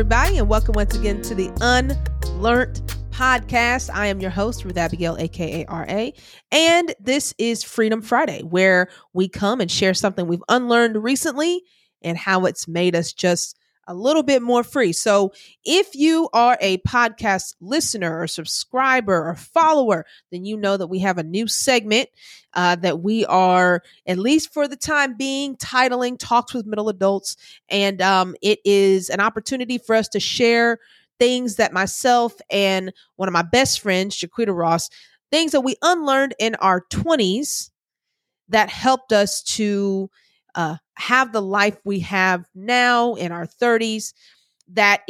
everybody, and welcome once again to the Unlearned Podcast. I am your host, Ruth Abigail, aka RA, and this is Freedom Friday, where we come and share something we've unlearned recently and how it's made us just a little bit more free. So if you are a podcast listener or subscriber or follower, then you know that we have a new segment that we are, at least for the time being, titling Talks with Middle Adults. And it is an opportunity for us to share things that myself and one of my best friends, Jaquita Ross, things that we unlearned in our 20s that helped us to have the life we have now in our 30s. That's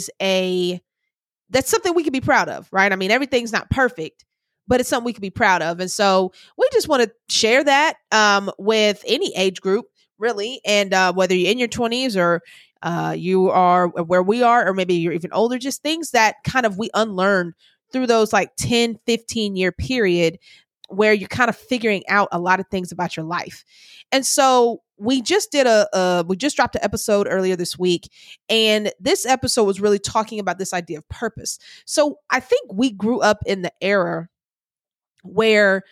something we can be proud of, right? I mean, everything's not perfect, but it's something we can be proud of. And so we just want to share that with any age group, really. And whether you're in your 20s or you are where we are, or maybe you're even older, just things that kind of we unlearned through those like 10, 15 year period where you're kind of figuring out a lot of things about your life. And so we just dropped an episode earlier this week, and this episode was really talking about this idea of purpose. So I think we grew up in the era where,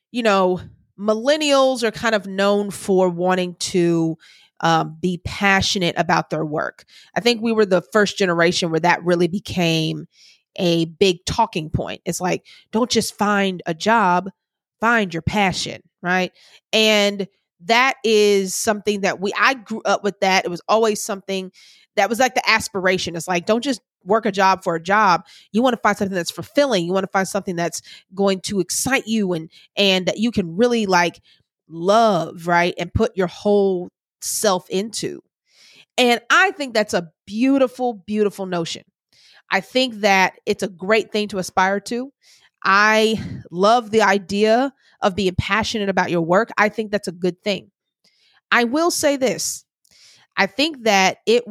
millennials are kind of known for wanting to be passionate about their work. I think we were the first generation where that really became a big talking point. It's like, don't just find a job, find your passion, right? And that is something that I grew up with that. It was always something that was like the aspiration. It's like, don't just work a job for a job. You want to find something that's fulfilling. You want to find something that's going to excite you and that you can really like love, right? And put your whole self into. And I think that's a beautiful, beautiful notion. I think that it's a great thing to aspire to. I love the idea of being passionate about your work. I think that's a good thing. I will say this. I think that it's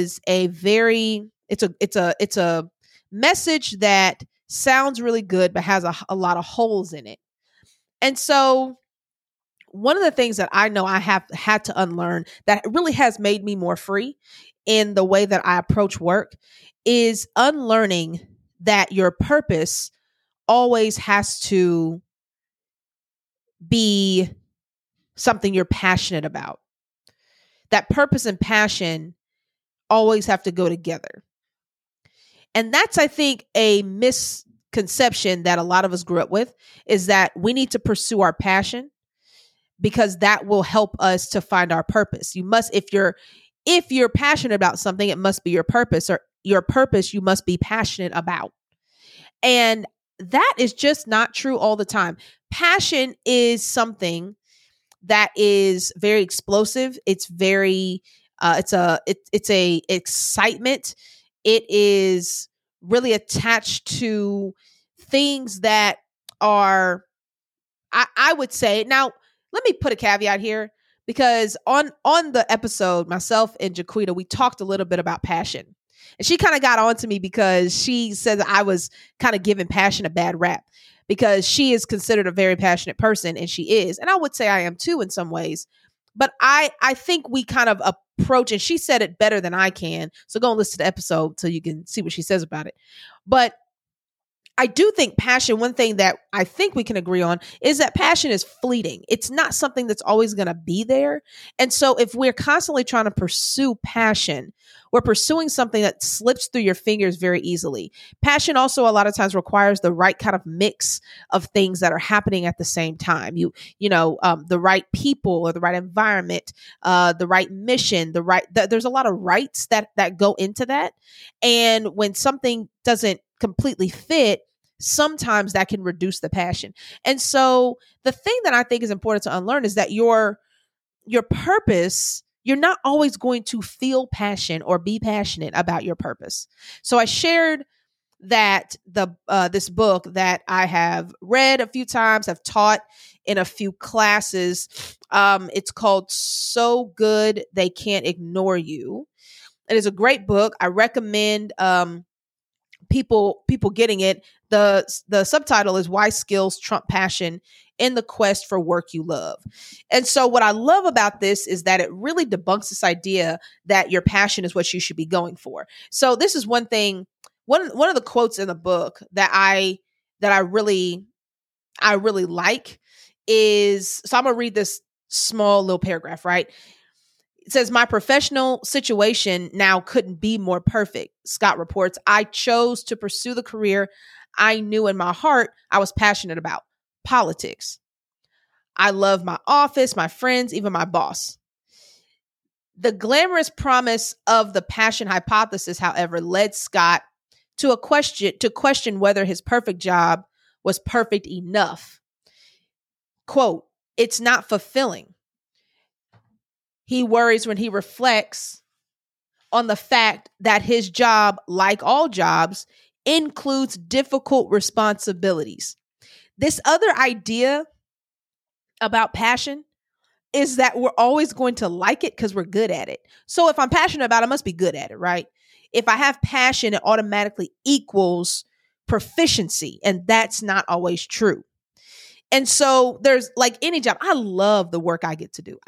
a message that sounds really good, but has a lot of holes in it. And so one of the things that I know I have had to unlearn that really has made me more free in the way that I approach work is unlearning that your purpose always has to be something you're passionate about. That purpose and passion always have to go together. And that's, I think, a misconception that a lot of us grew up with, is that we need to pursue our passion because that will help us to find our purpose. You must, if you're passionate about something, it must be your purpose, or your purpose you must be passionate about. And that is just not true all the time. Passion is something that is very explosive. It's very, it's a excitement. It is really attached to things that are, I would say. Now, let me put a caveat here, because on the episode, myself and Jaquita, we talked a little bit about passion. And she kind of got on to me because she said that I was kind of giving passion a bad rap, because she is considered a very passionate person, and she is. And I would say I am too in some ways. But I think we kind of approach, and she said it better than I can. So go and listen to the episode so you can see what she says about it. But I do think passion, one thing that I think we can agree on is that passion is fleeting. It's not something that's always going to be there. And so if we're constantly trying to pursue passion, we're pursuing something that slips through your fingers very easily. Passion also a lot of times requires the right kind of mix of things that are happening at the same time. The right people or the right environment, the right mission, there's a lot of rights that go into that. And when something doesn't completely fit, sometimes that can reduce the passion. And so the thing that I think is important to unlearn is that your purpose, you're not always going to feel passion or be passionate about your purpose. So I shared that this book that I have read a few times, I've taught in a few classes. It's called So Good They Can't Ignore You. It is a great book. I recommend people getting it. The subtitle is Why Skills Trump Passion in the quest for work you love. And so what I love about this is that it really debunks this idea that your passion is what you should be going for. So this is one thing, one of the quotes in the book that I really like is, so I'm going to read this small little paragraph, right? It says, my professional situation now couldn't be more perfect. Scott reports, I chose to pursue the career I knew in my heart I was passionate about: politics. I love my office, my friends, even my boss. The glamorous promise of the passion hypothesis, however, led Scott to question whether his perfect job was perfect enough. Quote, it's not fulfilling. He worries when he reflects on the fact that his job, like all jobs, includes difficult responsibilities. This other idea about passion is that we're always going to like it because we're good at it. So if I'm passionate about it, I must be good at it, right? If I have passion, it automatically equals proficiency, and that's not always true. And so there's, like any job, I love the work I get to do.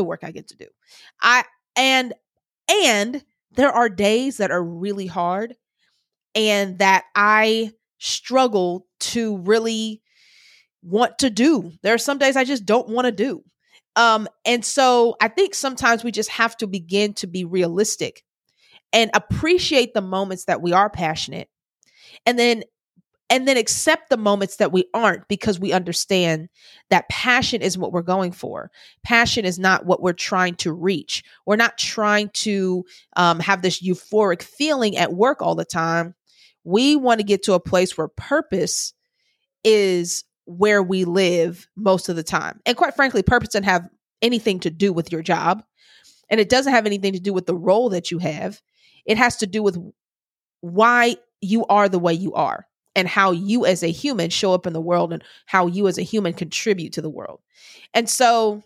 And there are days that are really hard and that I struggle to really want to do. There are some days I just don't want to do. And so I think sometimes we just have to begin to be realistic and appreciate the moments that we are passionate, and then accept the moments that we aren't, because we understand that passion is what we're going for. Passion is not what we're trying to reach. We're not trying to have this euphoric feeling at work all the time. We want to get to a place where purpose is where we live most of the time. And quite frankly, purpose doesn't have anything to do with your job, and it doesn't have anything to do with the role that you have. It has to do with why you are the way you are, and how you as a human show up in the world, and how you as a human contribute to the world. And so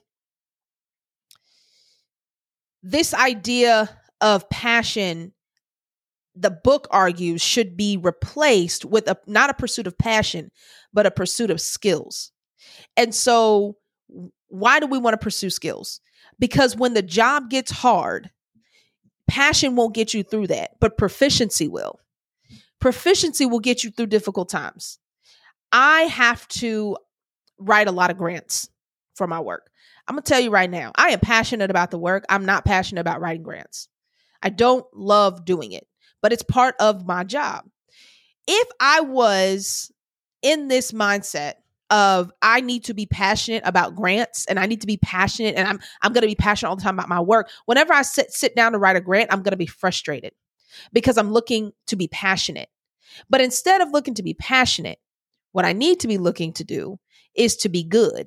this idea of passion, the book argues, should be replaced with not a pursuit of passion, but a pursuit of skills. And so why do we want to pursue skills? Because when the job gets hard, passion won't get you through that, but proficiency will. Proficiency will get you through difficult times. I have to write a lot of grants for my work. I'm going to tell you right now, I am passionate about the work. I'm not passionate about writing grants. I don't love doing it, but it's part of my job. If I was in this mindset of I need to be passionate about grants, and I need to be passionate, and I'm going to be passionate all the time about my work, whenever I sit down to write a grant, I'm going to be frustrated because I'm looking to be passionate. But instead of looking to be passionate, what I need to be looking to do is to be good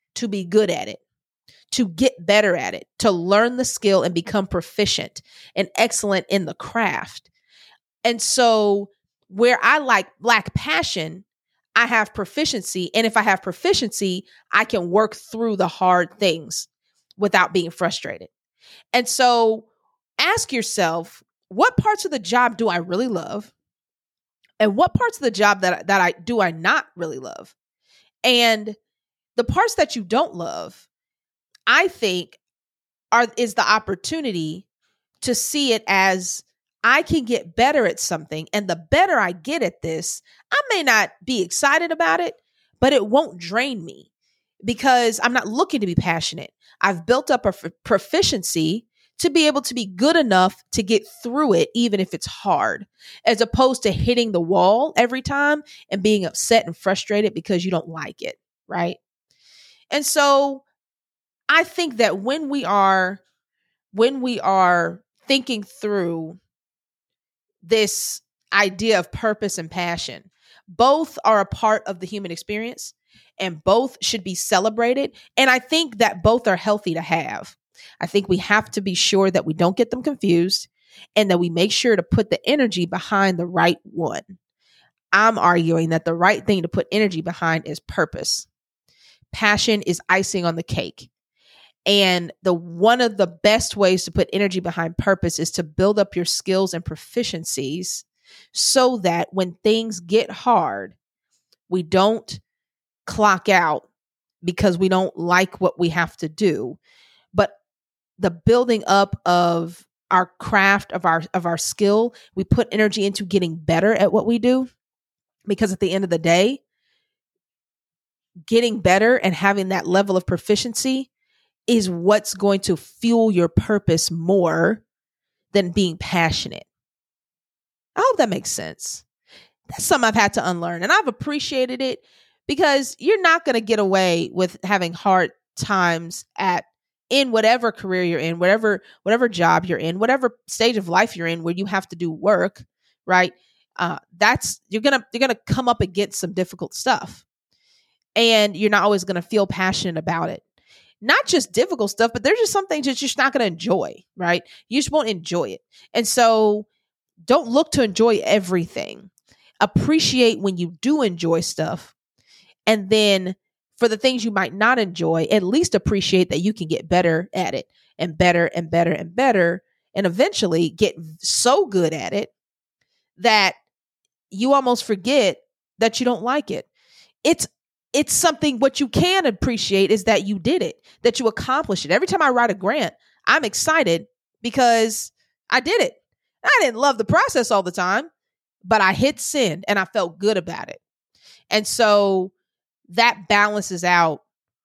at it, to get better at it, to learn the skill and become proficient and excellent in the craft. And so where I lack passion, I have proficiency. And if I have proficiency, I can work through the hard things without being frustrated. And so ask yourself, what parts of the job do I really love? And what parts of the job that I not really love? And the parts that you don't love, I think is the opportunity to see it as, I can get better at something. And the better I get at this, I may not be excited about it, but it won't drain me because I'm not looking to be passionate. I've built up a proficiency to be able to be good enough to get through it, even if it's hard, as opposed to hitting the wall every time and being upset and frustrated because you don't like it, right? And so I think that when we are thinking through this idea of purpose and passion, both are a part of the human experience and both should be celebrated. And I think that both are healthy to have. I think we have to be sure that we don't get them confused and that we make sure to put the energy behind the right one. I'm arguing that the right thing to put energy behind is purpose. Passion is icing on the cake. And one of the best ways to put energy behind purpose is to build up your skills and proficiencies so that when things get hard, we don't clock out because we don't like what we have to do. But the building up of our craft, of our skill, we put energy into getting better at what we do. Because at the end of the day, getting better and having that level of proficiency is what's going to fuel your purpose more than being passionate. I hope that makes sense. That's something I've had to unlearn, and I've appreciated it, because you're not going to get away with having hard times in whatever career you're in, whatever job you're in, whatever stage of life you're in where you have to do work, right? You're gonna come up against some difficult stuff, and you're not always gonna feel passionate about it. Not just difficult stuff, but there's just some things that you're just not gonna enjoy, right? You just won't enjoy it, and so don't look to enjoy everything. Appreciate when you do enjoy stuff, and then for the things you might not enjoy, at least appreciate that you can get better at it, and better and better and better, and eventually get so good at it that you almost forget that you don't like it. It's something, what you can appreciate is that you did it, that you accomplished it. Every time I write a grant, I'm excited because I did it. I didn't love the process all the time, but I hit send and I felt good about it. And so that balances out.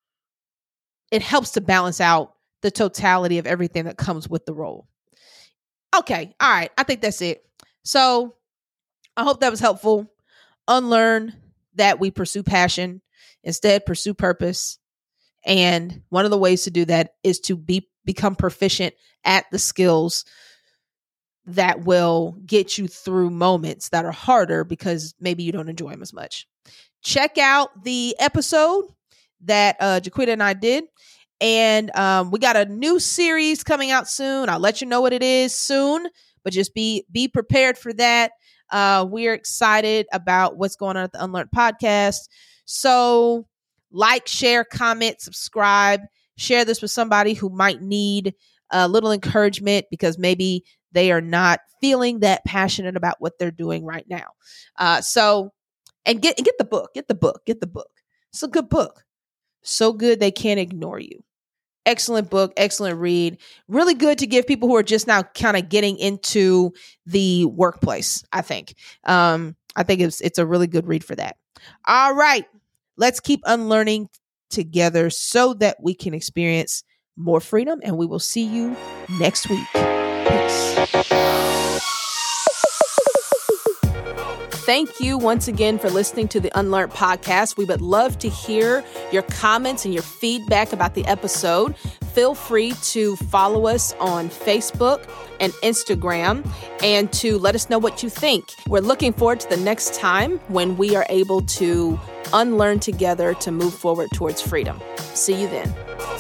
It helps to balance out the totality of everything that comes with the role. Okay. All right. I think that's it. So I hope that was helpful. Unlearn that we pursue passion. Instead, pursue purpose. And one of the ways to do that is to become proficient at the skills that will get you through moments that are harder because maybe you don't enjoy them as much. Check out the episode that Jaquita and I did. And we got a new series coming out soon. I'll let you know what it is soon, but just be prepared for that. We're excited about what's going on at the Unlearned Podcast. So like, share, comment, subscribe, share this with somebody who might need a little encouragement because maybe they are not feeling that passionate about what they're doing right now. And get the book. Get the book. It's a good book. So good they can't ignore you. Excellent book, excellent read. Really good to give people who are just now kind of getting into the workplace, I think. I think it's a really good read for that. All right. Let's keep unlearning together so that we can experience more freedom, and we will see you next week. Peace. Thank you once again for listening to the Unlearned Podcast. We would love to hear your comments and your feedback about the episode. Feel free to follow us on Facebook and Instagram and to let us know what you think. We're looking forward to the next time when we are able to unlearn together to move forward towards freedom. See you then.